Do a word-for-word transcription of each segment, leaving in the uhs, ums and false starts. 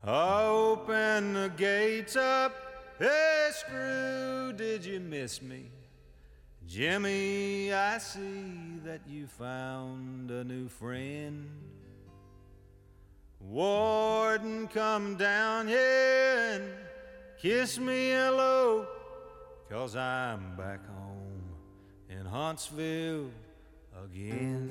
Open the gates up, hey Screw, did you miss me? Jimmy, I see that you found a new friend. Warden, come down here and kiss me hello, 'cause I'm back home in Huntsville again.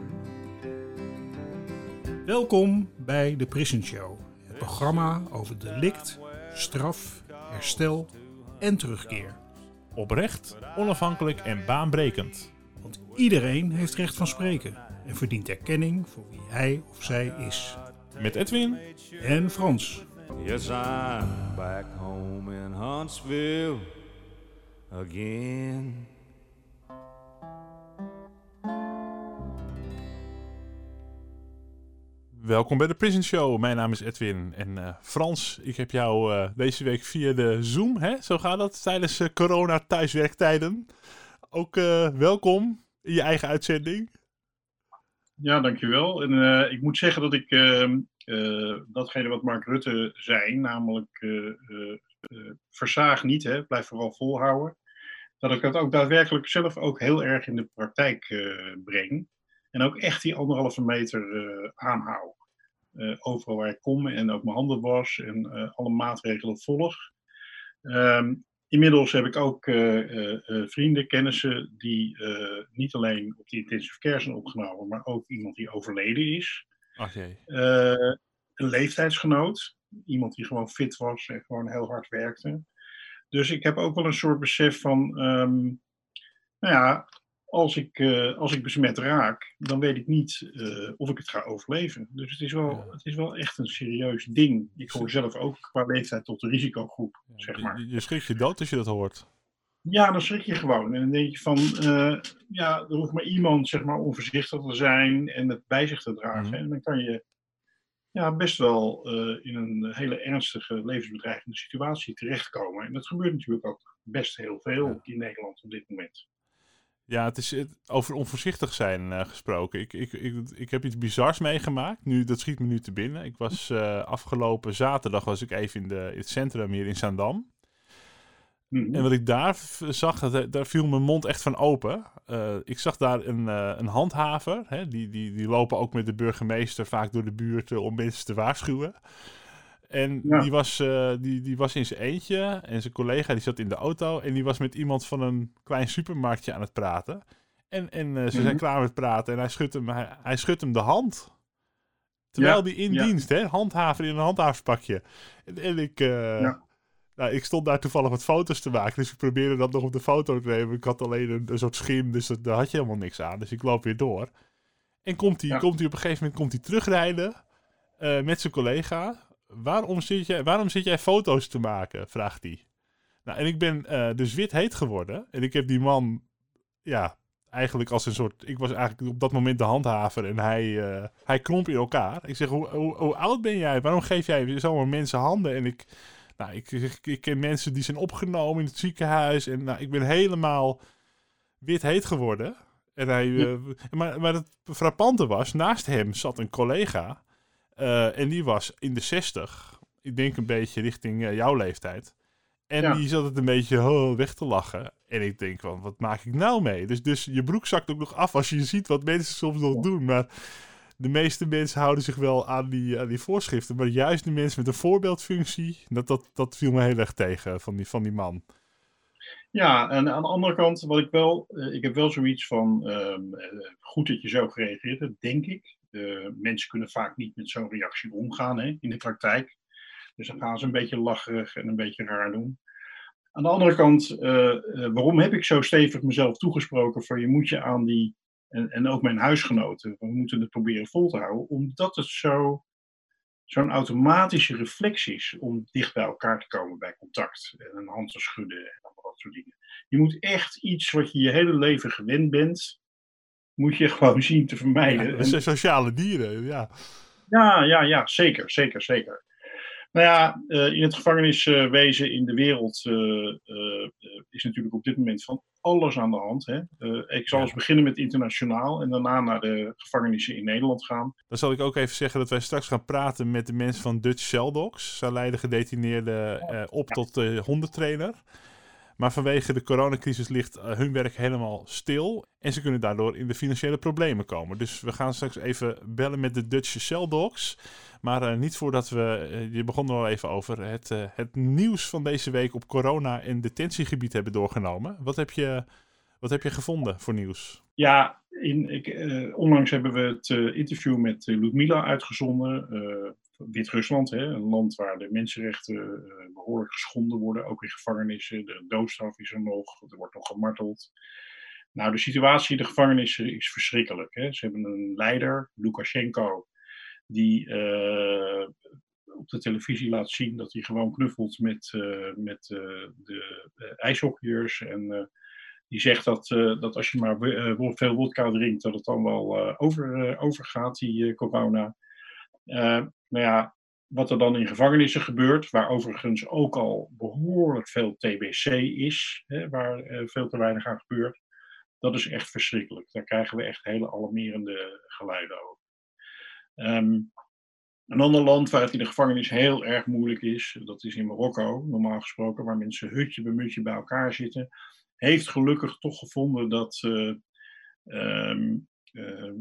Welkom bij de Prison Show, het programma over delict, straf, herstel en terugkeer. Oprecht, onafhankelijk en baanbrekend. Want iedereen heeft recht van spreken en verdient erkenning voor wie hij of zij is. Met Edwin en Frans. Yes, I'm back home in Huntsville again. Welkom bij de Prison Show. Mijn naam is Edwin. En uh, Frans, ik heb jou uh, deze week via de Zoom, hè? Zo gaat dat, tijdens uh, corona thuiswerktijden. Ook uh, welkom in je eigen uitzending. Ja, dankjewel. En uh, ik moet zeggen dat ik uh, uh, datgene wat Mark Rutte zei, namelijk uh, uh, uh, versaag niet, hè, blijf vooral volhouden, dat ik dat ook daadwerkelijk zelf ook heel erg in de praktijk uh, breng. En ook echt die anderhalve meter uh, aanhoud. Uh, overal waar ik kom en ook mijn handen was en uh, alle maatregelen volg. Um, inmiddels heb ik ook uh, uh, uh, vrienden, kennissen die uh, niet alleen op de intensive care zijn opgenomen, maar ook iemand die overleden is. Ach jee. Uh, een leeftijdsgenoot. Iemand die gewoon fit was en gewoon heel hard werkte. Dus ik heb ook wel een soort besef van, um, nou ja, Als ik, uh, als ik besmet raak, dan weet ik niet uh, of ik het ga overleven. Dus het is, wel, Ja. het is wel echt een serieus ding. Ik hoor zelf ook qua leeftijd tot de risicogroep, Ja, zeg maar. Je, je schrikt je dood als je dat hoort. Ja, dan schrik je gewoon. En dan denk je van, uh, ja, er hoeft maar iemand, zeg maar, onvoorzichtig te zijn en het bij zich te dragen. Mm-hmm. En dan kan je ja, best wel uh, in een hele ernstige levensbedreigende situatie terechtkomen. En dat gebeurt natuurlijk ook best heel veel Ja. in Nederland op dit moment. Ja, het is het, over onvoorzichtig zijn uh, gesproken. Ik, ik, ik, ik heb iets bizars meegemaakt. Nu, dat schiet me nu te binnen. Ik was uh, afgelopen zaterdag was ik even in, de, in het centrum hier in Zaandam. Mm-hmm. En wat ik daar v- zag, dat, daar viel mijn mond echt van open. Uh, ik zag daar een, uh, een handhaver. Hè, die, die, die lopen ook met de burgemeester vaak door de buurt uh, om mensen te waarschuwen. En Ja. die, was, uh, die, die was in zijn eentje en zijn collega die zat in de auto. En die was met iemand van een klein supermarktje aan het praten. En, en uh, ze Mm-hmm. zijn klaar met praten en hij schudt hem, hij, hij schudt hem de hand. Terwijl Ja, die in ja. dienst, hè, handhaver in een handhaverspakje. En, en ik... Uh, Ja. Nou, ik stond daar toevallig wat foto's te maken, dus ik probeerde dat nog op de foto te nemen. Ik had alleen een, een soort schim, dus dat, daar had je helemaal niks aan. Dus ik loop weer door. En komt hij Ja. komt hij op een gegeven moment komt hij terugrijden uh, met zijn collega. Waarom zit, jij, waarom zit jij foto's te maken? Vraagt hij. Nou, en ik ben uh, dus wit heet geworden. En ik heb die man, ja, eigenlijk als een soort... Ik was eigenlijk op dat moment de handhaver en hij, uh, hij kromp in elkaar. Ik zeg, hoe, hoe, hoe oud ben jij? Waarom geef jij zomaar mensen handen? En ik... Nou, ik, ik, ik ken mensen die zijn opgenomen in het ziekenhuis. En nou, ik ben helemaal wit heet geworden. En hij, Ja. uh, maar, maar het frappante was, naast hem zat een collega. Uh, en die was in de zestig. Ik denk een beetje richting uh, jouw leeftijd. En Ja. die zat het een beetje oh, weg te lachen. En ik denk, van, wat maak ik nou mee? Dus, dus je broek zakt ook nog af als je ziet wat mensen soms nog doen. Maar de meeste mensen houden zich wel aan die, aan die voorschriften. Maar juist de mensen met een voorbeeldfunctie, dat, dat, dat viel me heel erg tegen van die, van die man. Ja, en aan de andere kant, wat ik wel, uh, ik heb wel zoiets van, um, uh, goed dat je zo gereageerd hebt, denk ik. Uh, mensen kunnen vaak niet met zo'n reactie omgaan, hè, in de praktijk. Dus dan gaan ze een beetje lacherig en een beetje raar doen. Aan de andere kant, uh, uh, waarom heb ik zo stevig mezelf toegesproken van je moet je aan die, en, en ook mijn huisgenoten, we moeten het proberen vol te houden, omdat het zo, zo'n automatische reflex is om dicht bij elkaar te komen bij contact en een hand te schudden en allemaal dat soort dingen. Je moet echt iets wat je je hele leven gewend bent, moet je gewoon zien te vermijden. Ja, dat zijn sociale dieren, ja. Ja, ja, ja, zeker, zeker, zeker. Nou ja, uh, in het gevangeniswezen in de wereld uh, uh, is natuurlijk op dit moment van alles aan de hand. Hè? Uh, ik zal ja. eens beginnen met internationaal en daarna naar de gevangenissen in Nederland gaan. Dan zal ik ook even zeggen dat wij straks gaan praten met de mensen van Dutch Cell Dogs. Zij leiden gedetineerden uh, op ja. tot uh, hondentrainer. Maar vanwege de coronacrisis ligt uh, hun werk helemaal stil. En ze kunnen daardoor in de financiële problemen komen. Dus we gaan straks even bellen met de Dutch Cell Dogs. Maar uh, niet voordat we, uh, je begon er al even over, het, uh, het nieuws van deze week op corona- en detentiegebied hebben doorgenomen. Wat heb je, wat heb je gevonden voor nieuws? Ja, in, ik, uh, onlangs hebben we het uh, interview met uh, Ludmila uitgezonden. Uh, Wit-Rusland, hè, een land waar de mensenrechten uh, behoorlijk geschonden worden, ook in gevangenissen. De doodstraf is er nog, er wordt nog gemarteld. Nou, de situatie in de gevangenissen is verschrikkelijk. Hè. Ze hebben een leider, Lukashenko, die uh, op de televisie laat zien dat hij gewoon knuffelt met, uh, met uh, de uh, ijshockeyers. En uh, die zegt dat, uh, dat als je maar uh, veel wodka drinkt, dat het dan wel uh, over, uh, overgaat, die uh, corona. Uh, nou ja, wat er dan in gevangenissen gebeurt, waar overigens ook al behoorlijk veel T B C is, hè, waar uh, veel te weinig aan gebeurt, dat is echt verschrikkelijk. Daar krijgen we echt hele alarmerende geluiden over. Um, een ander land waar het in de gevangenis heel erg moeilijk is, dat is in Marokko, normaal gesproken, waar mensen hutje bij mutje bij elkaar zitten, heeft gelukkig toch gevonden dat, uh, um, uh,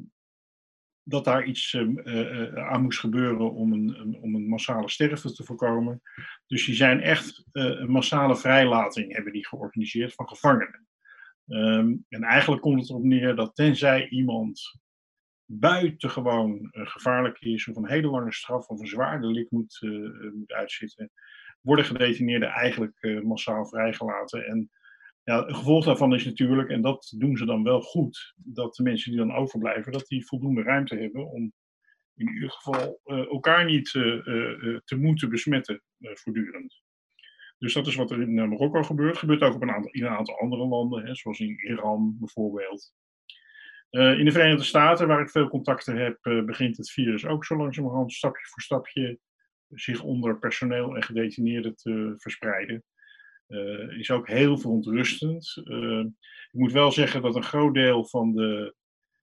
dat daar iets uh, uh, aan moest gebeuren om een, een, om een massale sterfte te voorkomen. Dus die zijn echt uh, een massale vrijlating hebben die georganiseerd van gevangenen. Um, en eigenlijk komt het erop neer dat tenzij iemand buitengewoon uh, gevaarlijk is of een hele lange straf of een zwaar delict moet, uh, moet uitzitten, worden gedetineerden eigenlijk uh, massaal vrijgelaten. En ja, het gevolg daarvan is natuurlijk, en dat doen ze dan wel goed, dat de mensen die dan overblijven, dat die voldoende ruimte hebben om in ieder geval uh, elkaar niet uh, uh, te moeten besmetten uh, voortdurend. Dus dat is wat er in uh, Marokko gebeurt. Gebeurt ook op een aantal, in een aantal andere landen, hè, zoals in Iran bijvoorbeeld. Uh, in de Verenigde Staten, waar ik veel contacten heb, uh, begint het virus ook zo langzamerhand stapje voor stapje zich onder personeel en gedetineerden te verspreiden. Uh, is ook heel verontrustend. Uh, ik moet wel zeggen dat een groot deel van de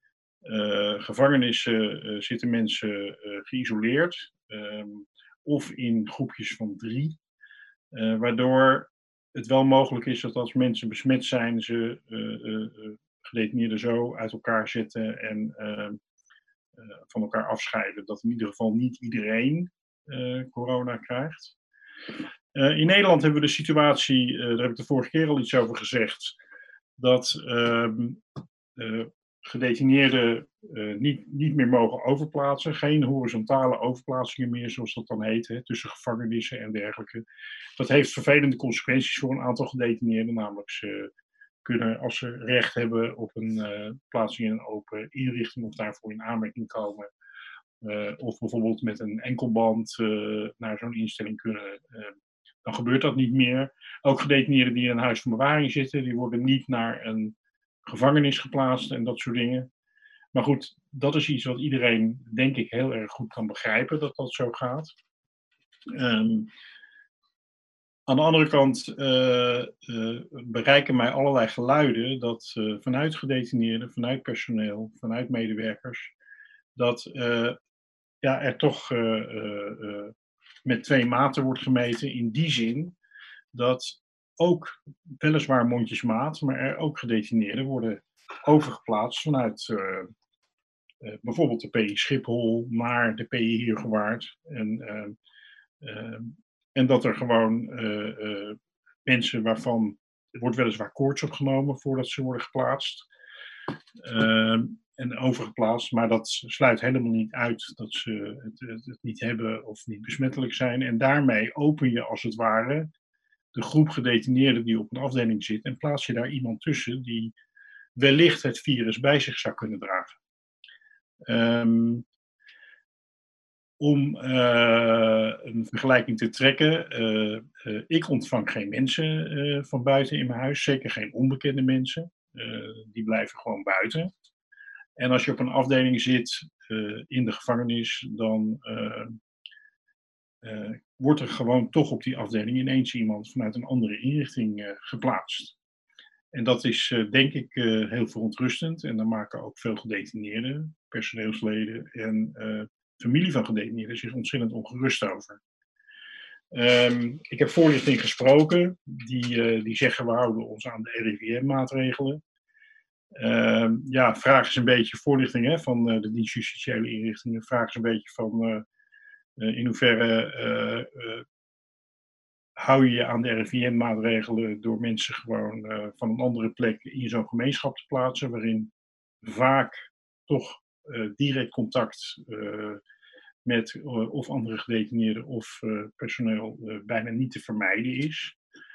uh, gevangenissen uh, zitten mensen uh, geïsoleerd. Um, of in groepjes van drie. Uh, waardoor het wel mogelijk is dat als mensen besmet zijn, ze uh, uh, gedetineerden zo uit elkaar zetten en uh, uh, van elkaar afscheiden. Dat in ieder geval niet iedereen uh, corona krijgt. Uh, in Nederland hebben we de situatie, uh, daar heb ik de vorige keer al iets over gezegd, dat uh, uh, gedetineerden uh, niet, niet meer mogen overplaatsen. Geen horizontale overplaatsingen meer, zoals dat dan heet, hè, tussen gevangenissen en dergelijke. Dat heeft vervelende consequenties voor een aantal gedetineerden, namelijk ze kunnen, als ze recht hebben op een uh, plaatsing in een open inrichting of daarvoor in aanmerking komen, uh, of bijvoorbeeld met een enkelband uh, naar zo'n instelling kunnen, uh, dan gebeurt dat niet meer. Ook gedetineerden die in een huis van bewaring zitten, die worden niet naar een gevangenis geplaatst en dat soort dingen. Maar goed, dat is iets wat iedereen, denk ik, heel erg goed kan begrijpen, dat dat zo gaat. Um, aan de andere kant uh, uh, bereiken mij allerlei geluiden dat uh, vanuit gedetineerden, vanuit personeel, vanuit medewerkers, dat uh, ja, er toch uh, uh, uh, met twee maten wordt gemeten in die zin dat ook weliswaar mondjesmaat, maar er ook gedetineerden worden overgeplaatst vanuit uh, uh, bijvoorbeeld de P I Schiphol naar de P I Heergewaard. En, uh, uh, en dat er gewoon uh, uh, mensen waarvan er wordt weliswaar koorts opgenomen voordat ze worden geplaatst. Uh, en overgeplaatst, maar dat sluit helemaal niet uit dat ze het, het, het niet hebben of niet besmettelijk zijn. En daarmee open je als het ware de groep gedetineerden die op een afdeling zit en plaats je daar iemand tussen die wellicht het virus bij zich zou kunnen dragen. Um, om uh, een vergelijking te trekken, uh, uh, ik ontvang geen mensen uh, van buiten in mijn huis, zeker geen onbekende mensen. Uh, die blijven gewoon buiten. En als je op een afdeling zit uh, in de gevangenis, dan uh, uh, wordt er gewoon toch op die afdeling ineens iemand vanuit een andere inrichting uh, geplaatst. En dat is uh, denk ik uh, heel verontrustend. En daar maken ook veel gedetineerden, personeelsleden en uh, familie van gedetineerden zich ontzettend ongerust over. Um, ik heb voorlichting gesproken, die, uh, die zeggen we houden ons aan de R I V M-maatregelen. Uh, ja, vraag is een beetje voorlichting hè, van uh, de dienst justitiële inrichtingen. Vraag is een beetje van uh, uh, in hoeverre uh, uh, hou je je aan de R I V M-maatregelen door mensen gewoon uh, van een andere plek in zo'n gemeenschap te plaatsen, waarin vaak toch uh, direct contact uh, met uh, of andere gedetineerden of uh, personeel uh, bijna niet te vermijden is.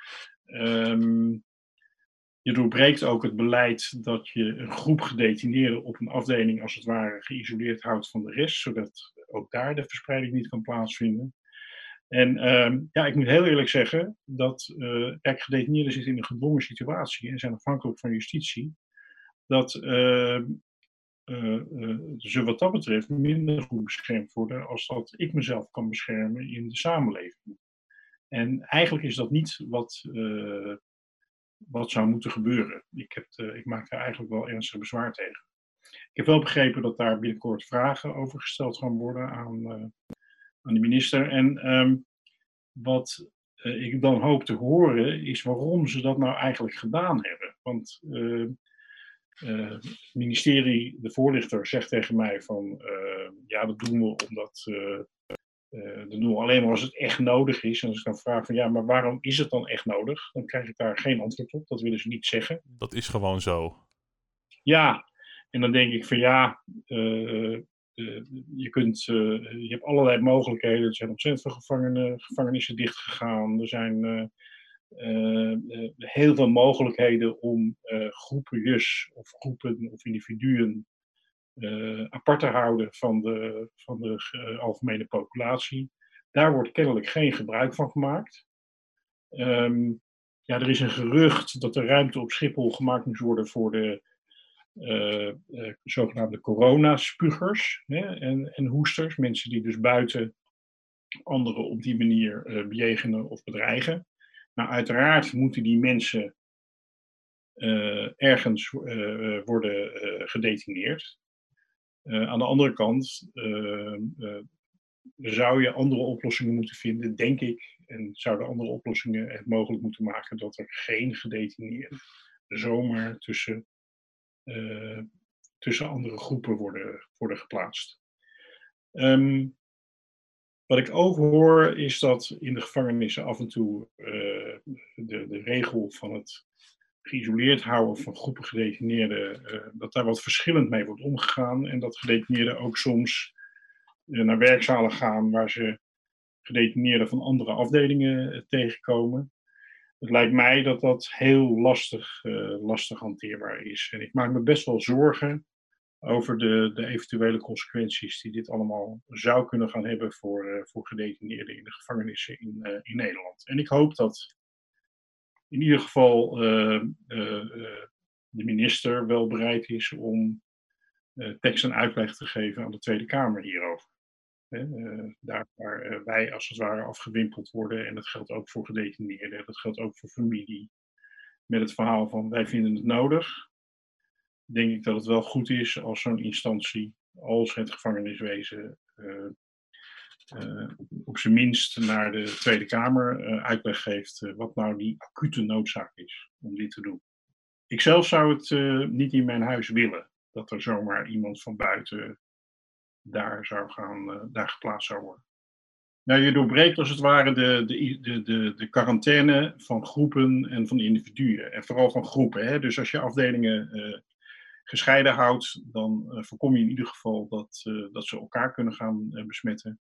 Um, Je doorbreekt ook het beleid dat je een groep gedetineerden op een afdeling als het ware geïsoleerd houdt van de rest, zodat ook daar de verspreiding niet kan plaatsvinden. En um, ja, ik moet heel eerlijk zeggen dat uh, kijk, gedetineerden zitten in een gedwongen situatie en zijn afhankelijk van justitie, dat uh, uh, uh, ze wat dat betreft minder goed beschermd worden als dat ik mezelf kan beschermen in de samenleving. En eigenlijk is dat niet wat... Uh, wat zou moeten gebeuren. Ik, heb de, ik maak daar eigenlijk wel ernstig bezwaar tegen. Ik heb wel begrepen dat daar binnenkort vragen over gesteld gaan worden aan, uh, aan de minister. En um, wat uh, ik dan hoop te horen is waarom ze dat nou eigenlijk gedaan hebben. Want uh, uh, het ministerie, de voorlichter, zegt tegen mij van uh, ja, dat doen we omdat... Uh, Uh, dat doen we alleen maar als het echt nodig is. En als ik dan vraag van ja, maar waarom is het dan echt nodig? Dan krijg ik daar geen antwoord op. Dat willen ze niet zeggen. Dat is gewoon zo. Ja, en dan denk ik van ja, uh, uh, je, kunt, uh, je hebt allerlei mogelijkheden. Er zijn ontzettend veel gevangenen, gevangenissen dichtgegaan. Er zijn uh, uh, uh, heel veel mogelijkheden om uh, groepjes of groepen of individuen Uh, apart te houden van de, van de uh, algemene populatie. Daar wordt kennelijk geen gebruik van gemaakt. Um, ja, er is een gerucht dat er ruimte op Schiphol gemaakt moet worden voor de uh, uh, zogenaamde coronaspugers hè, en, en hoesters. Mensen die dus buiten anderen op die manier uh, bejegenen of bedreigen. Nou, uiteraard moeten die mensen uh, ergens uh, worden uh, gedetineerd. Uh, aan de andere kant uh, uh, zou je andere oplossingen moeten vinden, denk ik. En zouden andere oplossingen het mogelijk moeten maken dat er geen gedetineerden zomaar tussen, uh, tussen andere groepen worden, worden geplaatst. Um, wat ik ook hoor is dat in de gevangenissen af en toe uh, de, de regel van het geïsoleerd houden van groepen gedetineerden, uh, dat daar wat verschillend mee wordt omgegaan en dat gedetineerden ook soms uh, naar werkzalen gaan waar ze gedetineerden van andere afdelingen uh, tegenkomen. Het lijkt mij dat dat heel lastig, uh, lastig hanteerbaar is. En ik maak me best wel zorgen over de, de eventuele consequenties die dit allemaal zou kunnen gaan hebben voor, uh, voor gedetineerden in de gevangenissen in, uh, in Nederland. En ik hoop dat in ieder geval uh, uh, uh, de minister wel bereid is om uh, tekst en uitleg te geven aan de Tweede Kamer hierover. He, uh, daar waar uh, wij als het ware afgewimpeld worden, en dat geldt ook voor gedetineerden, dat geldt ook voor familie, met het verhaal van wij vinden het nodig, denk ik dat het wel goed is als zo'n instantie, als het gevangeniswezen, uh, Uh, op zijn minst naar de Tweede Kamer uh, uitleg geeft uh, wat nou die acute noodzaak is om dit te doen. Ik zelf zou het uh, niet in mijn huis willen, dat er zomaar iemand van buiten daar, zou gaan, uh, daar geplaatst zou worden. Nou, je doorbreekt als het ware de, de, de, de, de quarantaine van groepen en van individuen. En vooral van groepen. Hè? Dus als je afdelingen uh, gescheiden houdt, dan uh, voorkom je in ieder geval dat, uh, dat ze elkaar kunnen gaan uh, besmetten.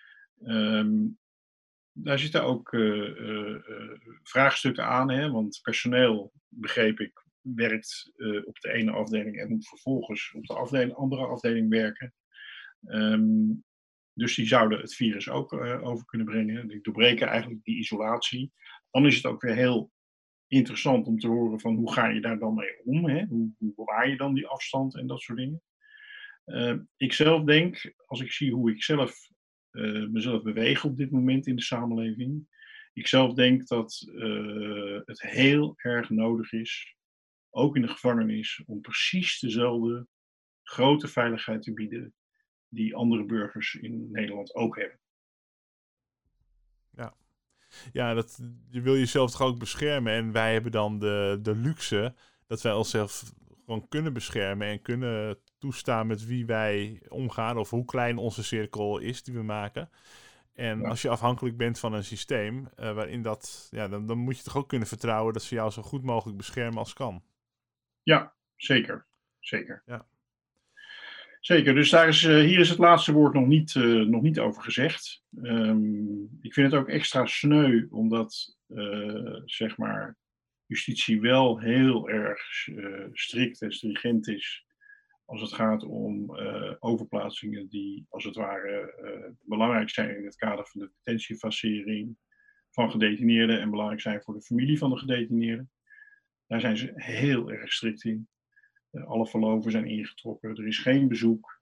Um, daar zitten ook uh, uh, uh, vraagstukken aan, hè? Want personeel, begreep ik, werkt uh, op de ene afdeling en moet vervolgens op de afdeling, andere afdeling werken. Um, dus die zouden het virus ook uh, over kunnen brengen. Die doorbreken eigenlijk die isolatie. Dan is het ook weer heel interessant om te horen van hoe ga je daar dan mee om? Hè? Hoe, hoe bewaar je dan die afstand en dat soort dingen? Uh, ik zelf denk, als ik zie hoe ik zelf uh, mezelf bewegen op dit moment in de samenleving. Ik zelf denk dat uh, het heel erg nodig is, ook in de gevangenis, om precies dezelfde grote veiligheid te bieden die andere burgers in Nederland ook hebben. Ja, ja dat, je wil jezelf toch ook beschermen. En wij hebben dan de, de luxe dat wij onszelf gewoon kunnen beschermen en kunnen toestaan met wie wij omgaan of hoe klein onze cirkel is die we maken. En ja. als je afhankelijk bent van een systeem uh, waarin dat, ja, dan, dan moet je toch ook kunnen vertrouwen dat ze jou zo goed mogelijk beschermen als kan. Ja, zeker. Zeker. Ja. Zeker, dus daar is, uh, hier is het laatste woord nog niet, uh, nog niet over gezegd. Um, ik vind het ook extra sneu, omdat uh, zeg maar, justitie wel heel erg uh, strikt en stringent is als het gaat om uh, overplaatsingen die als het ware uh, belangrijk zijn in het kader van de detentiefacering van gedetineerden en belangrijk zijn voor de familie van de gedetineerden. Daar zijn ze heel erg strikt in. Uh, alle verloven zijn ingetrokken, er is geen bezoek.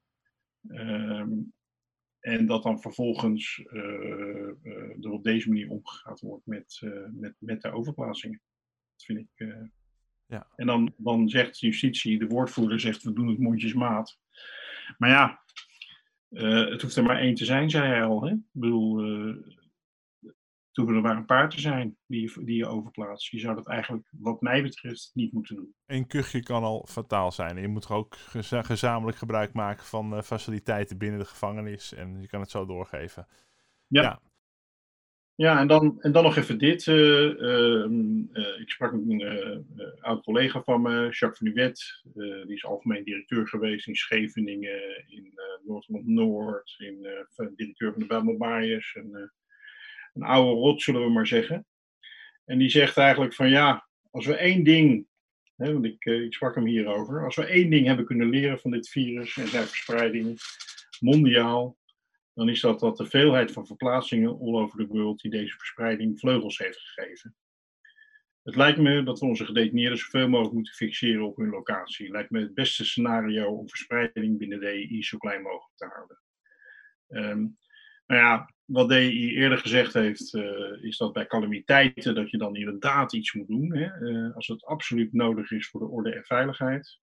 Um, en dat dan vervolgens uh, uh, er op deze manier omgegaan wordt met, uh, met, met de overplaatsingen. Dat vind ik... Uh, ja. En dan, dan zegt justitie, de woordvoerder zegt, we doen het mondjesmaat. Maar ja, uh, het hoeft er maar één te zijn, zei hij al. Hè? Ik bedoel, uh, het hoeven er maar een paar te zijn die, die je overplaatst. Je zou dat eigenlijk, wat mij betreft, niet moeten doen. Eén kuchje kan al fataal zijn. En je moet ook geza- gezamenlijk gebruik maken van uh, faciliteiten binnen de gevangenis. En je kan het zo doorgeven. Ja. ja. Ja, en dan, en dan nog even dit. Uh, uh, uh, ik sprak met een uh, uh, oud collega van me, Jacques van Nuwet. Uh, die is algemeen directeur geweest in Scheveningen, in uh, Noord-Holland-Noord, in uh, directeur van de Bijlmerbaaiers. Een, uh, een oude rot, zullen we maar zeggen. En die zegt eigenlijk van ja, als we één ding, hè, want ik, uh, ik sprak hem hierover, als we één ding hebben kunnen leren van dit virus en zijn verspreiding mondiaal, dan is dat dat de veelheid van verplaatsingen all over the world die deze verspreiding vleugels heeft gegeven. Het lijkt me dat we onze gedetineerden zoveel mogelijk moeten fixeren op hun locatie. Lijkt me het beste scenario om verspreiding binnen D E I zo klein mogelijk te houden. Um, nou ja, wat D E I eerder gezegd heeft, uh, is dat bij calamiteiten dat je dan inderdaad iets moet doen. Hè, uh, als het absoluut nodig is voor de orde en veiligheid.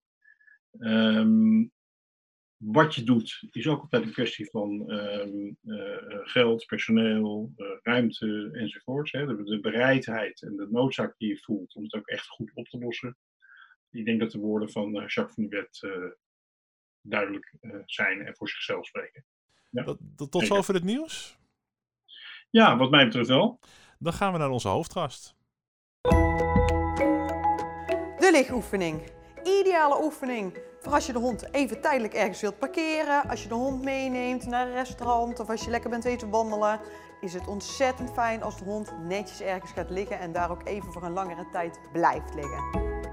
Um, Wat je doet, is ook altijd een kwestie van um, uh, geld, personeel, uh, ruimte enzovoorts. Hè. De, de bereidheid en de noodzaak die je voelt om het ook echt goed op te lossen. Ik denk dat de woorden van uh, Jacques van Nuwet uh, duidelijk uh, zijn en voor zichzelf spreken. Ja. Dat, dat, tot zover het nieuws? Ja, wat mij betreft wel. Dan gaan we naar onze hoofdgast. De ligoefening. Ideale oefening voor als je de hond even tijdelijk ergens wilt parkeren. Als je de hond meeneemt naar een restaurant of als je lekker bent eten wandelen. Is het ontzettend fijn als de hond netjes ergens gaat liggen en daar ook even voor een langere tijd blijft liggen.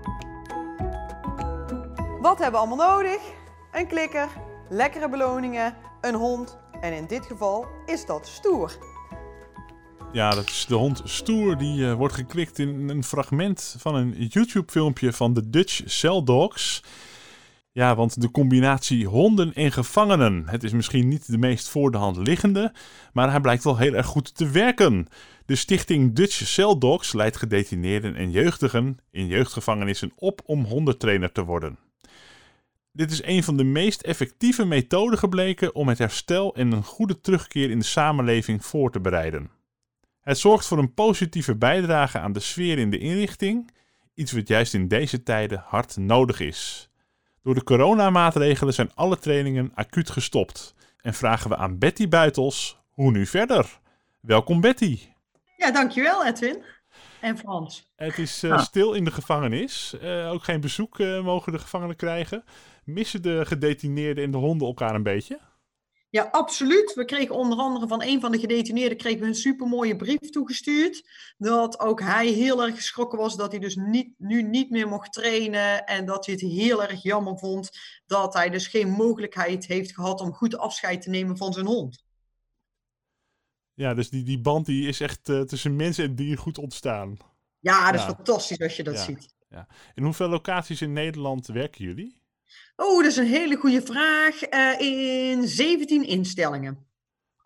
Wat hebben we allemaal nodig? Een klikker, lekkere beloningen, een hond en in dit geval is dat Stoer. Ja, dat is de hond Stoer. Die uh, wordt geklikt in een fragment van een YouTube-filmpje van de Dutch Cell Dogs. Ja, want de combinatie honden en gevangenen. Het is misschien niet de meest voor de hand liggende, maar hij blijkt wel heel erg goed te werken. De stichting Dutch Cell Dogs leidt gedetineerden en jeugdigen in jeugdgevangenissen op om hondentrainer te worden. Dit is een van de meest effectieve methoden gebleken om het herstel en een goede terugkeer in de samenleving voor te bereiden. Het zorgt voor een positieve bijdrage aan de sfeer in de inrichting, iets wat juist in deze tijden hard nodig is. Door de coronamaatregelen zijn alle trainingen acuut gestopt en vragen we aan Betty Buitels hoe nu verder. Welkom Betty. Ja, dankjewel Edwin en Frans. Het is uh, ah. stil in de gevangenis, uh, ook geen bezoek uh, mogen de gevangenen krijgen. Missen de gedetineerden en de honden elkaar een beetje? Ja, absoluut. We kregen onder andere van een van de gedetineerden kregen we een supermooie brief toegestuurd. Dat ook hij heel erg geschrokken was dat hij dus niet, nu niet meer mocht trainen. En dat hij het heel erg jammer vond dat hij dus geen mogelijkheid heeft gehad om goed afscheid te nemen van zijn hond. Ja, dus die, die band die is echt uh, tussen mens en dier goed ontstaan. Ja, dat ja. is fantastisch als je dat ja. ziet. Ja. In hoeveel locaties in Nederland werken jullie? Oh, dat is een hele goede vraag. Uh, in zeventien instellingen.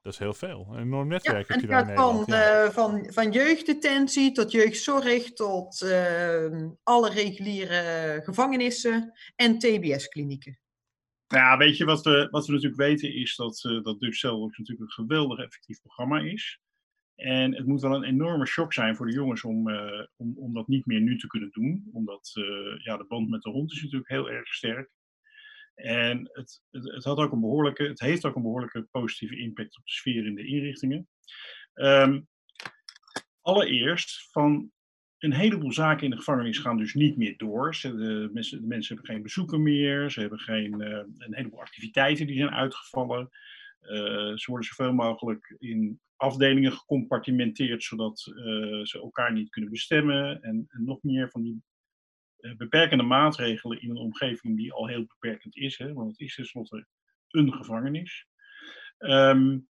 Dat is heel veel. Een enorm Ja, netwerk en heb je het daar in gaat van, Nederland. Ja. eh, van, van jeugddetentie tot jeugdzorg, tot eh, alle reguliere gevangenissen en T B S-klinieken. Ja, weet je, wat we, wat we natuurlijk weten is dat, uh, dat Dutch Cellbox natuurlijk een geweldig effectief programma is. En het moet wel een enorme shock zijn voor de jongens om, uh, om, om dat niet meer nu te kunnen doen. Omdat uh, ja, de band met de hond is natuurlijk heel erg sterk. En het, het, het, had ook een behoorlijke, het heeft ook een behoorlijke positieve impact op de sfeer in de inrichtingen. Um, allereerst, van een heleboel zaken in de gevangenis gaan dus niet meer door. Ze, de, mensen, de mensen hebben geen bezoeken meer, ze hebben geen, uh, een heleboel activiteiten die zijn uitgevallen. Uh, ze worden zoveel mogelijk in afdelingen gecompartimenteerd, zodat uh, ze elkaar niet kunnen bestemmen. En, en nog meer van die uh, beperkende maatregelen in een omgeving die al heel beperkend is. Hè, want het is tenslotte een gevangenis. Um,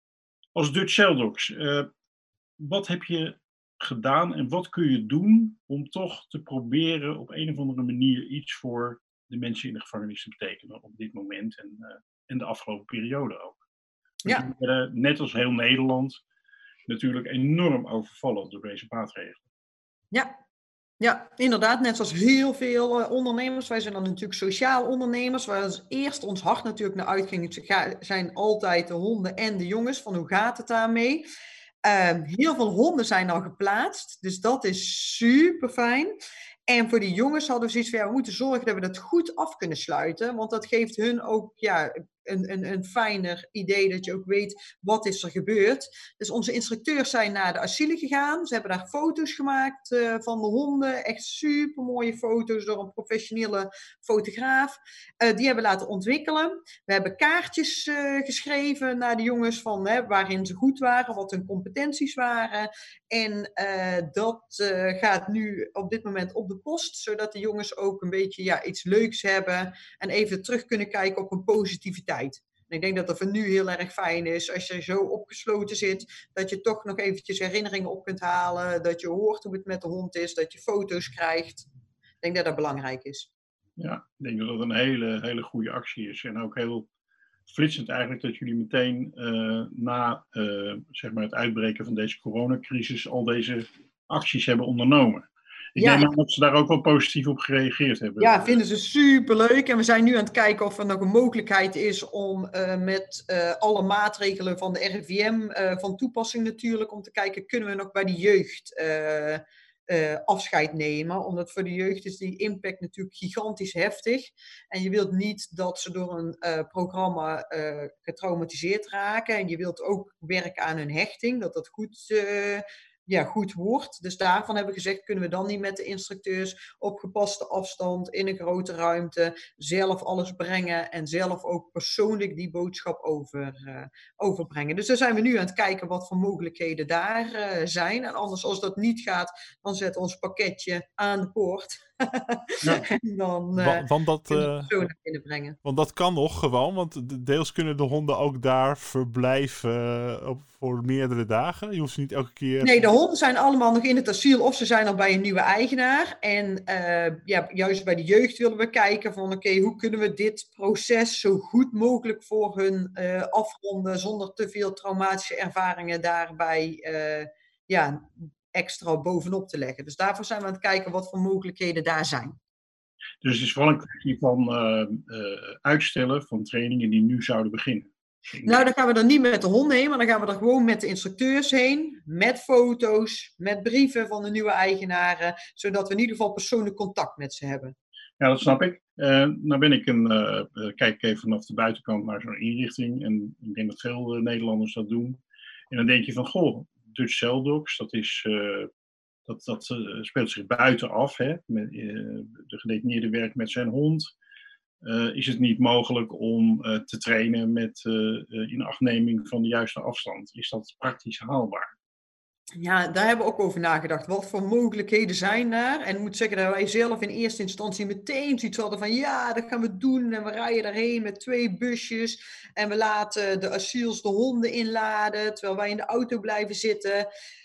als Dutch Celldocs, uh, wat heb je gedaan en wat kun je doen om toch te proberen op een of andere manier iets voor de mensen in de gevangenis te betekenen op dit moment en, uh, en de afgelopen periode ook? Ja. We werden, net als heel Nederland, natuurlijk enorm overvallen door deze maatregelen. Ja. Ja, inderdaad. Net zoals heel veel uh, ondernemers. Wij zijn dan natuurlijk sociaal ondernemers. Waar dus eerst ons hart natuurlijk naar uitging, zijn altijd de honden en de jongens. Van hoe gaat het daarmee? Uh, heel veel honden zijn al geplaatst. Dus dat is super fijn. En voor die jongens hadden we zoiets van, ja, we moeten zorgen dat we dat goed af kunnen sluiten. Want dat geeft hun ook ja, een, een, een fijner idee dat je ook weet wat is er gebeurd. Dus onze instructeurs zijn naar de asielen gegaan. Ze hebben daar foto's gemaakt uh, van de honden. Echt super mooie foto's door een professionele fotograaf. Uh, die hebben we laten ontwikkelen. We hebben kaartjes uh, geschreven naar de jongens van hè, waarin ze goed waren, wat hun competenties waren. En uh, dat uh, gaat nu op dit moment op de post, zodat de jongens ook een beetje ja, iets leuks hebben en even terug kunnen kijken op hun positiviteit. En ik denk dat dat voor nu heel erg fijn is, als je zo opgesloten zit, dat je toch nog eventjes herinneringen op kunt halen, dat je hoort hoe het met de hond is, dat je foto's krijgt. Ik denk dat dat belangrijk is. Ja, ik denk dat dat een hele, hele goede actie is. En ook heel flitsend eigenlijk dat jullie meteen uh, na uh, zeg maar het uitbreken van deze coronacrisis al deze acties hebben ondernomen. Ik Ja. neem aan dat ze daar ook wel positief op gereageerd hebben. Ja, vinden ze superleuk. En we zijn nu aan het kijken of er nog een mogelijkheid is om uh, met uh, alle maatregelen van de R I V M, uh, van toepassing natuurlijk, om te kijken, kunnen we nog bij de jeugd uh, uh, afscheid nemen? Omdat voor de jeugd is die impact natuurlijk gigantisch heftig. En je wilt niet dat ze door een uh, programma uh, getraumatiseerd raken. En je wilt ook werken aan hun hechting, dat dat goed... Uh, Ja, goed wordt. Dus daarvan hebben we gezegd, kunnen we dan niet met de instructeurs op gepaste afstand in een grote ruimte zelf alles brengen en zelf ook persoonlijk die boodschap over, uh, overbrengen. Dus daar zijn we nu aan het kijken wat voor mogelijkheden daar uh, zijn. En anders als dat niet gaat, dan zet ons pakketje aan de poort. Ja. En dan uh, want, want dat, kunnen we uh, persoonlijk binnenbrengen. Want dat kan nog gewoon, want deels kunnen de honden ook daar verblijven uh, op, voor meerdere dagen. Je hoeft ze niet elke keer... Nee, de honden zijn allemaal nog in het asiel of ze zijn al bij een nieuwe eigenaar. En uh, ja, juist bij de jeugd willen we kijken van oké, okay, hoe kunnen we dit proces zo goed mogelijk voor hun uh, afronden zonder te veel traumatische ervaringen daarbij uh, ja, extra bovenop te leggen. Dus daarvoor zijn we aan het kijken wat voor mogelijkheden daar zijn. Dus het is vooral een kwestie van uh, uh, uitstellen van trainingen die nu zouden beginnen. Nou, dan gaan we er niet met de honden heen, maar dan gaan we er gewoon met de instructeurs heen. Met foto's, met brieven van de nieuwe eigenaren. Zodat we in ieder geval persoonlijk contact met ze hebben. Ja, dat snap ik. Uh, nou ben ik een, uh, kijk even vanaf de buitenkant naar zo'n inrichting. En ik denk dat veel uh, Nederlanders dat doen. En dan denk je van, goh, Dutch Celldocs, dat is... Uh, Dat, dat uh, speelt zich buitenaf. Hè? Met, uh, de gedetineerde werkt met zijn hond. Uh, is het niet mogelijk om uh, te trainen met uh, uh, inachtneming van de juiste afstand? Is dat praktisch haalbaar? Ja, daar hebben we ook over nagedacht. Wat voor mogelijkheden zijn daar? En ik moet zeggen dat wij zelf in eerste instantie meteen zoiets hadden van ja, dat gaan we doen. En we rijden daarheen met twee busjes. En we laten de asiels de honden inladen, terwijl wij in de auto blijven zitten.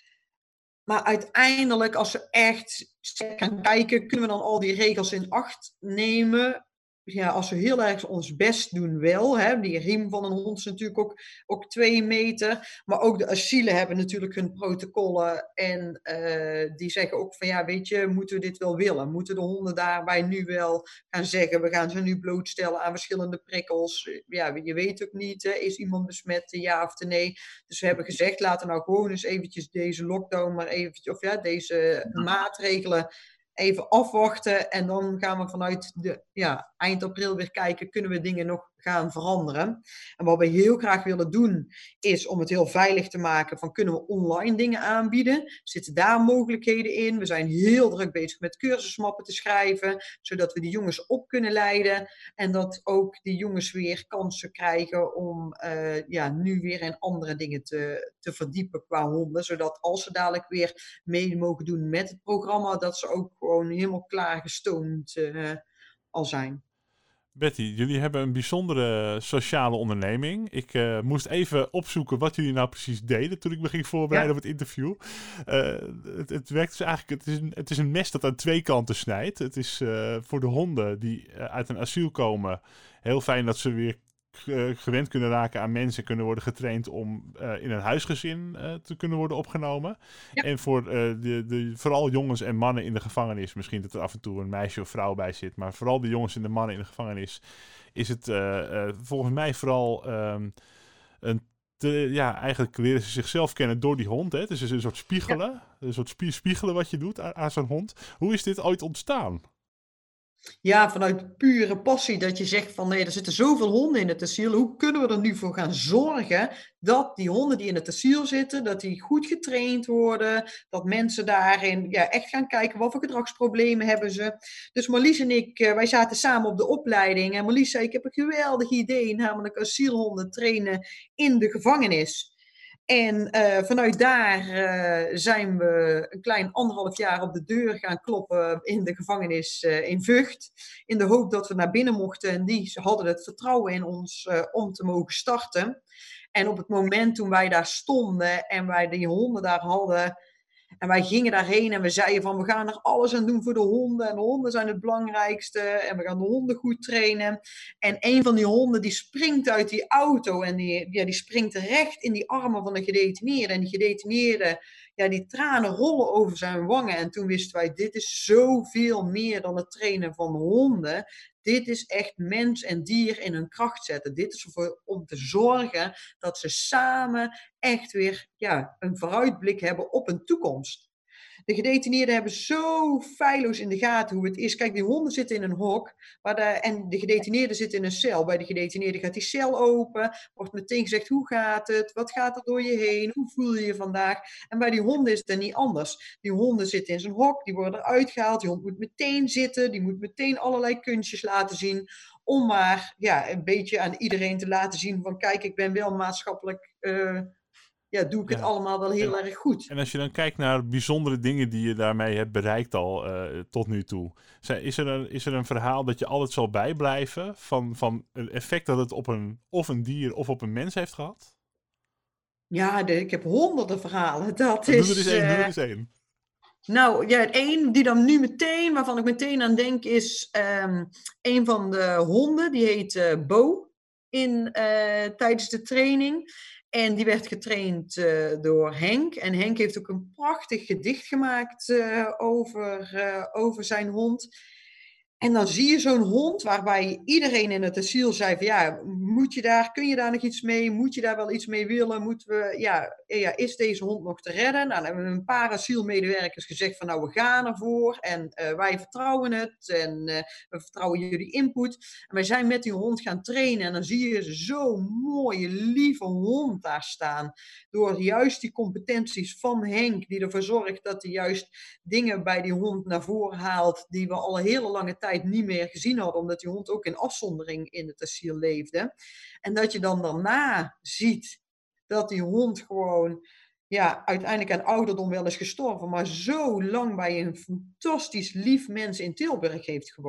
Maar uiteindelijk, als we echt gaan kijken, kunnen we dan al die regels in acht nemen? ja, als we heel erg ons best doen wel. Hè. Die riem van een hond is natuurlijk ook, ook twee meter. Maar ook de asielen hebben natuurlijk hun protocollen. En uh, die zeggen ook van ja, weet je, moeten we dit wel willen? Moeten de honden daarbij nu wel gaan zeggen, we gaan ze nu blootstellen aan verschillende prikkels? Ja, je weet ook niet, hè, is iemand besmet, ja of nee? Dus we hebben gezegd, laten we nou gewoon eens eventjes deze lockdown maar eventjes, of ja, deze maatregelen even afwachten en dan gaan we vanuit de, ja, eind april weer kijken, kunnen we dingen nog gaan veranderen. En wat we heel graag willen doen, is om het heel veilig te maken van kunnen we online dingen aanbieden? Zitten daar mogelijkheden in? We zijn heel druk bezig met cursusmappen te schrijven, zodat we die jongens op kunnen leiden en dat ook die jongens weer kansen krijgen om uh, ja, nu weer in andere dingen te, te verdiepen qua honden, zodat als ze dadelijk weer mee mogen doen met het programma, dat ze ook gewoon helemaal klaargestoomd uh, al zijn. Betty, jullie hebben een bijzondere sociale onderneming. Ik uh, moest even opzoeken wat jullie nou precies deden toen ik me ging voorbereiden ja. op het interview. Uh, het, het werkt dus eigenlijk, het is, een, het is een mes dat aan twee kanten snijdt. Het is uh, voor de honden die uh, uit een asiel komen heel fijn dat ze weer gewend kunnen raken aan mensen, kunnen worden getraind om uh, in een huisgezin uh, te kunnen worden opgenomen. Ja. En voor uh, de, de, vooral jongens en mannen in de gevangenis, misschien dat er af en toe een meisje of vrouw bij zit, maar vooral de jongens en de mannen in de gevangenis, is het uh, uh, volgens mij vooral um, een te, ja, eigenlijk leren ze zichzelf kennen door die hond. Hè? Het is een soort spiegelen, ja. een soort spie- spiegelen wat je doet aan, aan zo'n hond. Hoe is dit ooit ontstaan? Ja, vanuit pure passie dat je zegt van nee, er zitten zoveel honden in het asiel. Hoe kunnen we er nu voor gaan zorgen dat die honden die in het asiel zitten, dat die goed getraind worden, dat mensen daarin ja, echt gaan kijken wat voor gedragsproblemen hebben ze. Dus Marlies en ik, wij zaten samen op de opleiding en Marlies zei ik heb een geweldig idee, namelijk asielhonden trainen in de gevangenis. En uh, vanuit daar uh, zijn we een klein anderhalf jaar op de deur gaan kloppen in de gevangenis uh, in Vught. In de hoop dat we naar binnen mochten. En die hadden het vertrouwen in ons uh, om te mogen starten. En op het moment toen wij daar stonden en wij die honden daar hadden... En wij gingen daarheen en we zeiden van we gaan er alles aan doen voor de honden. En de honden zijn het belangrijkste. En we gaan de honden goed trainen. En een van die honden die springt uit die auto. En die, ja, die springt recht in die armen van de gedetineerde. En die gedetineerde, ja, die tranen rollen over zijn wangen. En toen wisten wij, dit is zoveel meer dan het trainen van honden. Dit is echt mens en dier in hun kracht zetten. Dit is ervoor om te zorgen dat ze samen echt weer ja, een vooruitblik hebben op een toekomst. De gedetineerden hebben zo feilloos in de gaten hoe het is. Kijk, die honden zitten in een hok waar de, en de gedetineerden zitten in een cel. Bij de gedetineerden gaat die cel open, wordt meteen gezegd hoe gaat het, wat gaat er door je heen, hoe voel je je vandaag. En bij die honden is het niet anders. Die honden zitten in zijn hok, die worden eruit gehaald, die hond moet meteen zitten, die moet meteen allerlei kunstjes laten zien. Om maar ja, een beetje aan iedereen te laten zien van kijk, ik ben wel maatschappelijk... Uh, Ja, doe ik het ja. allemaal wel heel en, erg goed. En als je dan kijkt naar bijzondere dingen die je daarmee hebt bereikt al uh, tot nu toe. Is er, een, is er een verhaal dat je altijd zal bijblijven van, van een effect dat het op een, of een dier of op een mens heeft gehad? Ja, de, ik heb honderden verhalen. Dat doe is, er eens één, uh, doe er eens één. Nou, ja, het één die dan nu meteen, waarvan ik meteen aan denk, is um, een van de honden. Die heet uh, Bo in, uh, tijdens de training. En die werd getraind uh, door Henk. En Henk heeft ook een prachtig gedicht gemaakt uh, over, uh, over zijn hond. En dan zie je zo'n hond waarbij iedereen in het asiel zei van ja, moet je daar, kun je daar nog iets mee? Moet je daar wel iets mee willen? Moeten we, ja, ja, is deze hond nog te redden? Nou, dan hebben we een paar asielmedewerkers gezegd van nou, we gaan ervoor en uh, wij vertrouwen het en uh, we vertrouwen jullie input. En wij zijn met die hond gaan trainen en dan zie je zo'n mooie, lieve hond daar staan. Door juist die competenties van Henk, die ervoor zorgt dat hij juist dingen bij die hond naar voren haalt, die we al een hele lange tijd niet meer gezien hadden, omdat die hond ook in afzondering in het asiel leefde. En dat je dan daarna ziet dat die hond gewoon ja, uiteindelijk aan ouderdom wel is gestorven, maar zo lang bij een fantastisch lief mens in Tilburg heeft gewoond.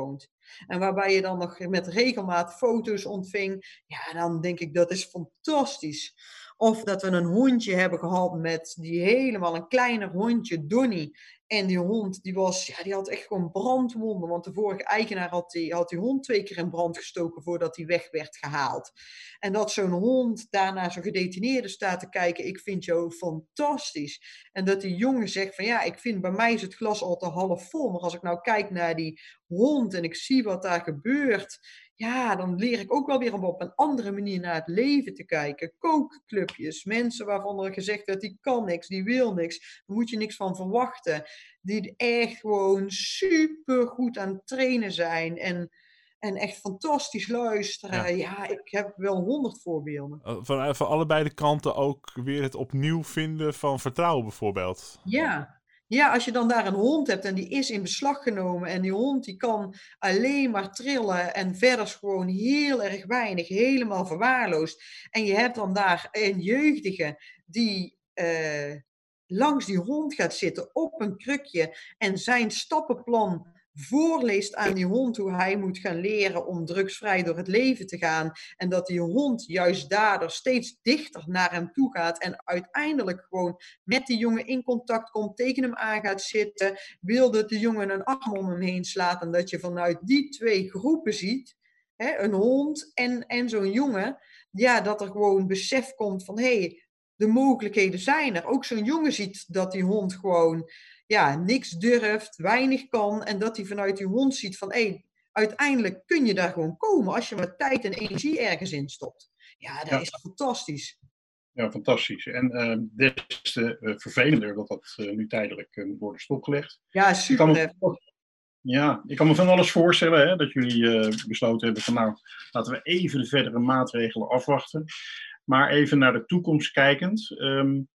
En waarbij je dan nog met regelmaat foto's ontving. Ja, dan denk ik dat is fantastisch. Of dat we een hondje hebben gehad met die helemaal een kleiner hondje, Donnie. En die hond die was, ja, die had echt gewoon brandwonden. Want de vorige eigenaar had die, had die hond twee keer in brand gestoken voordat hij weg werd gehaald. En dat zo'n hond daarna zo'n gedetineerde staat te kijken, ik vind jou fantastisch. En dat die jongen zegt van ja, ik vind bij mij is het glas altijd half vol. Maar als ik nou kijk naar die hond en ik zie wat daar gebeurt, ja, dan leer ik ook wel weer om op een andere manier naar het leven te kijken. Kookclubjes, mensen waarvan er gezegd werd, die kan niks, die wil niks, daar moet je niks van verwachten. Die echt gewoon super goed aan het trainen zijn en, en echt fantastisch luisteren. Ja, ja ik heb wel honderd voorbeelden. Van, van allebei de kanten ook weer het opnieuw vinden van vertrouwen bijvoorbeeld. Ja. Ja, als je dan daar een hond hebt en die is in beslag genomen en die hond die kan alleen maar trillen en verder gewoon heel erg weinig, helemaal verwaarloosd. En je hebt dan daar een jeugdige die uh, langs die hond gaat zitten op een krukje en zijn stappenplan voorleest aan die hond hoe hij moet gaan leren om drugsvrij door het leven te gaan. En dat die hond juist daardoor steeds dichter naar hem toe gaat en uiteindelijk gewoon met die jongen in contact komt, tegen hem aan gaat zitten, wil dat de jongen een arm om hem heen slaat en dat je vanuit die twee groepen ziet, hè, een hond en, en zo'n jongen, ja, dat er gewoon besef komt van hé, hey, de mogelijkheden zijn er. Ook zo'n jongen ziet dat die hond gewoon ja, niks durft, weinig kan. En dat hij vanuit die hond ziet van, hé, hey, uiteindelijk kun je daar gewoon komen als je maar tijd en energie ergens in stopt. Ja, dat ja. is fantastisch. Ja, fantastisch. En uh, des te uh, vervelender dat dat uh, nu tijdelijk uh, moet worden stopgelegd. Ja, super. Ik me, ja, ik kan me van alles voorstellen hè, dat jullie uh, besloten hebben van nou, laten we even de verdere maatregelen afwachten. Maar even naar de toekomst kijkend. Um,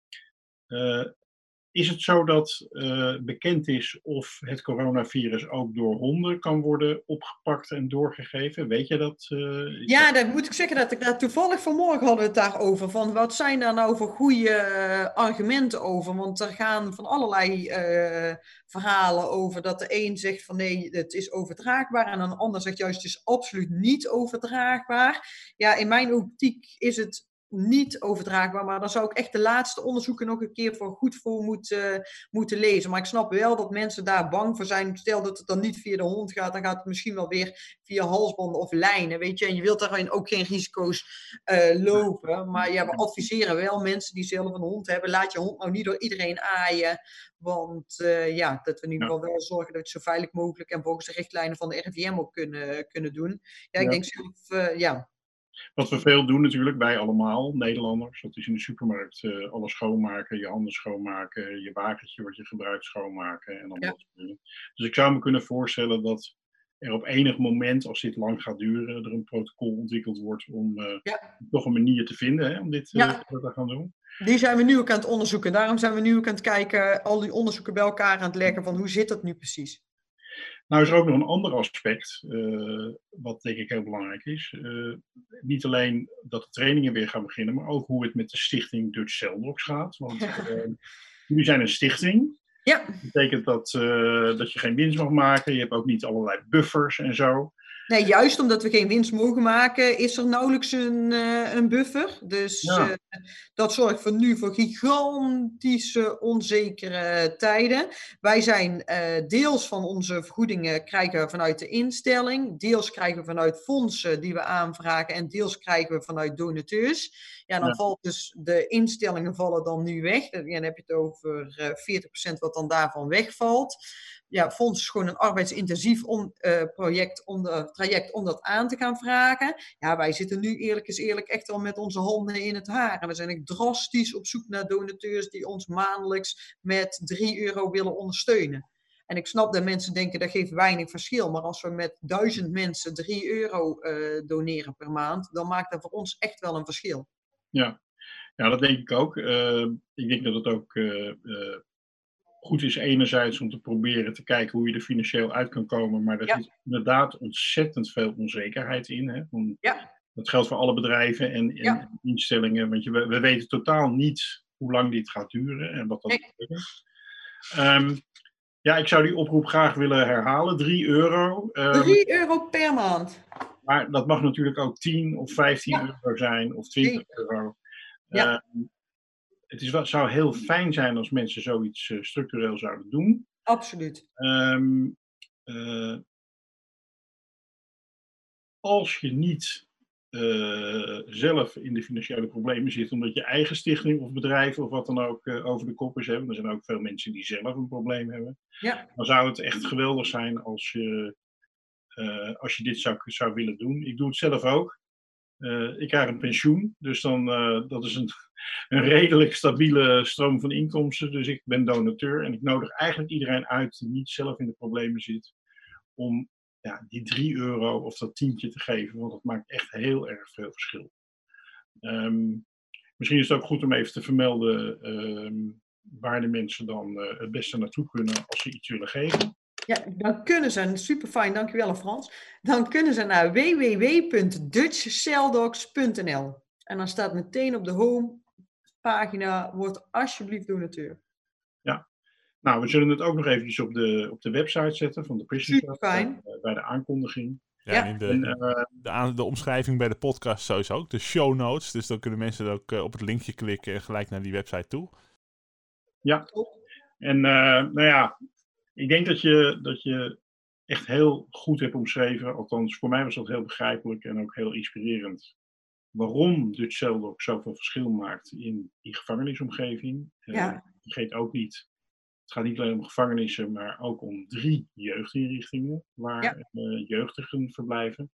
uh, is het zo dat uh, bekend is of het coronavirus ook door honden kan worden opgepakt en doorgegeven? Weet je dat? Uh, ja, dat moet ik zeggen dat ik daar toevallig vanmorgen hadden we het daarover. Van wat zijn daar nou voor goede uh, argumenten over? Want er gaan van allerlei uh, verhalen over dat de een zegt van nee, het is overdraagbaar. En een ander zegt juist het is absoluut niet overdraagbaar. Ja, in mijn optiek is het niet overdraagbaar, maar dan zou ik echt de laatste onderzoeken nog een keer voor goed voor moeten, moeten lezen. Maar ik snap wel dat mensen daar bang voor zijn. Stel dat het dan niet via de hond gaat, dan gaat het misschien wel weer via halsbanden of lijnen, weet je. En je wilt daarin ook geen risico's uh, lopen. Maar ja, we adviseren wel mensen die zelf een hond hebben, laat je hond nou niet door iedereen aaien. Want uh, ja, dat we in ieder geval wel zorgen dat we het zo veilig mogelijk en volgens de richtlijnen van de R I V M ook kunnen, kunnen doen. Ja, ik ja. denk zelf, uh, ja... Wat we veel doen natuurlijk, wij allemaal, Nederlanders, dat is in de supermarkt uh, alles schoonmaken, je handen schoonmaken, je wagentje wat je gebruikt schoonmaken en dan ja. dat soort dingen. Dus ik zou me kunnen voorstellen dat er op enig moment, als dit lang gaat duren, er een protocol ontwikkeld wordt om uh, ja. toch een manier te vinden hè, om dit uh, ja. te gaan doen. Die zijn we nu ook aan het onderzoeken. Daarom zijn we nu ook aan het kijken, al die onderzoeken bij elkaar aan het leggen van hoe zit dat nu precies. Nou is er ook nog een ander aspect, uh, wat denk ik heel belangrijk is. Uh, niet alleen dat de trainingen weer gaan beginnen, maar ook hoe het met de stichting Dutch Cell Dogs gaat. Want uh, jullie zijn een stichting. Ja. Dat betekent dat, uh, dat je geen winst mag maken. Je hebt ook niet allerlei buffers en zo. Nee, juist omdat we geen winst mogen maken, is er nauwelijks een, uh, een buffer. Dus ja. uh, dat zorgt voor nu voor gigantische onzekere tijden. Wij zijn uh, deels van onze vergoedingen krijgen we vanuit de instelling. Deels krijgen we vanuit fondsen die we aanvragen. En deels krijgen we vanuit donateurs. Ja, dan ja. valt dus de instellingen vallen dan nu weg. Dan heb je het over uh, veertig procent wat dan daarvan wegvalt. Ja, fonds is gewoon een arbeidsintensief om, uh, project om de, traject om dat aan te gaan vragen. Ja, wij zitten nu eerlijk is eerlijk echt wel met onze handen in het haar. En we zijn echt drastisch op zoek naar donateurs die ons maandelijks met drie euro willen ondersteunen. En ik snap dat mensen denken dat geeft weinig verschil. Maar als we met duizend mensen drie euro uh, doneren per maand, dan maakt dat voor ons echt wel een verschil. Ja, ja dat denk ik ook. Uh, ik denk dat het ook... Uh, uh... goed is enerzijds om te proberen te kijken hoe je er financieel uit kan komen, maar er ja. zit inderdaad ontzettend veel onzekerheid in. Hè? Want ja. Dat geldt voor alle bedrijven en, en ja. instellingen, want je, we, we weten totaal niet hoe lang dit gaat duren en wat dat betekent. Nee. Um, Ja, ik zou die oproep graag willen herhalen. drie euro. Um, drie euro per maand. Maar dat mag natuurlijk ook tien of vijftien Ja. euro zijn of twintig Zeker. euro. Ja. Uh, het is wel, zou heel fijn zijn als mensen zoiets uh, structureel zouden doen. Absoluut. Um, uh, als je niet uh, zelf in de financiële problemen zit, omdat je eigen stichting of bedrijf of wat dan ook uh, over de kop is hebben, er zijn ook veel mensen die zelf een probleem hebben, Ja. dan zou het echt geweldig zijn als je, uh, als je dit zou, zou willen doen. Ik doe het zelf ook. Uh, ik krijg een pensioen, dus dan, uh, dat is een, een redelijk stabiele stroom van inkomsten. Dus ik ben donateur en ik nodig eigenlijk iedereen uit die niet zelf in de problemen zit, om ja, die drie euro of dat tientje te geven, want dat maakt echt heel erg veel verschil. Um, misschien is het ook goed om even te vermelden um, waar de mensen dan uh, het beste naartoe kunnen als ze iets willen geven. Ja, dan kunnen ze, super fijn, dankjewel Frans, dan kunnen ze naar w w w punt dutch celldogs punt n l en dan staat meteen op de homepagina, word alsjeblieft donateur. Ja, nou we zullen het ook nog eventjes op de, op de website zetten van de Prison Super fijn. Bij, bij de aankondiging. Ja, Ja. in de, En, uh, de, aan, de omschrijving bij de podcast sowieso ook, de show notes, dus dan kunnen mensen ook uh, op het linkje klikken en gelijk naar die website toe. Ja, en uh, nou ja, ik denk dat je, dat je echt heel goed hebt omschreven, althans voor mij was dat heel begrijpelijk en ook heel inspirerend, waarom Dutch Celldog zoveel verschil maakt in die gevangenisomgeving. Ja. Uh, vergeet ook niet, het gaat niet alleen om gevangenissen, maar ook om drie jeugdinrichtingen waar ja. uh, jeugdigen verblijven.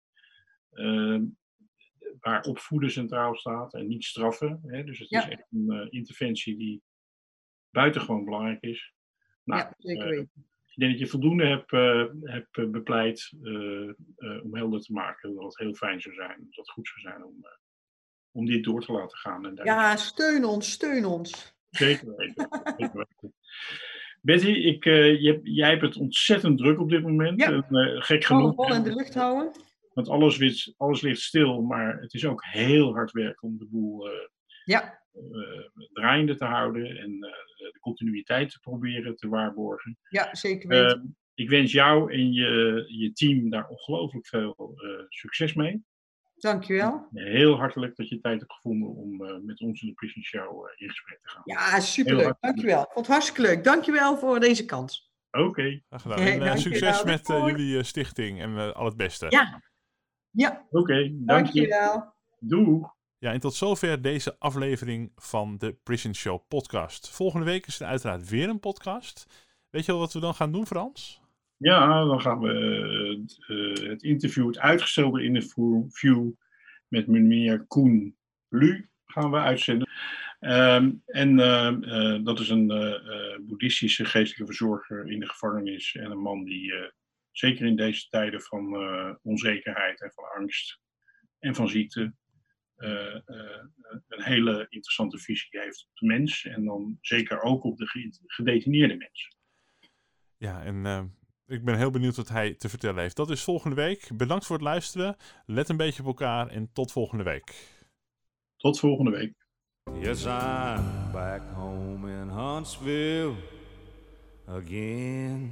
Uh, waar opvoeden centraal staat en niet straffen. Hè? Dus het ja. is echt een uh, interventie die buitengewoon belangrijk is. Nou, ja, zeker uh, weten. ik denk dat je voldoende hebt, uh, hebt bepleit uh, uh, om helder te maken dat het heel fijn zou zijn, dat het goed zou zijn om, uh, om dit door te laten gaan. En ja, steun ons, steun ons. Zeker weten. Zeker weten. Betty, ik, uh, je, jij hebt het ontzettend druk op dit moment. Ja. En, uh, gek genoeg. Bal in de lucht houden. Want alles, wist, alles ligt stil, maar het is ook heel hard werken om de boel uh, ja. uh, draaiende te houden en uh, de continuïteit te proberen te waarborgen. Ja, zeker weten. Uh, ik wens jou en je, je team daar ongelooflijk veel uh, succes mee. Dankjewel. Heel hartelijk dat je tijd hebt gevonden om uh, met ons in de Prison Show uh, in gesprek te gaan. Ja, superleuk. Dankjewel. Vond het hartstikke leuk. Dankjewel voor deze kans. Oké. Okay. Graag gedaan. En, uh, succes met uh, jullie uh, stichting en uh, al het beste. Ja. Ja. Oké, okay, dankjewel. Doeg. Ja, en tot zover deze aflevering van de Prison Show podcast. Volgende week is er uiteraard weer een podcast. Weet je wel wat we dan gaan doen, Frans? Ja, dan gaan we uh, het interview, het uitgestelde interview met meneer Koen Lu gaan we uitzenden. Um, en uh, uh, dat is een uh, uh, boeddhistische geestelijke verzorger in de gevangenis en een man die uh, zeker in deze tijden van uh, onzekerheid en van angst en van ziekte uh, uh, een hele interessante visie heeft op de mens en dan zeker ook op de gedetineerde mens. Ja, en uh, ik ben heel benieuwd wat hij te vertellen heeft. Dat is volgende week. Bedankt voor het luisteren. Let een beetje op elkaar en tot volgende week. Tot volgende week. Yes, I'm back home in Huntsville again.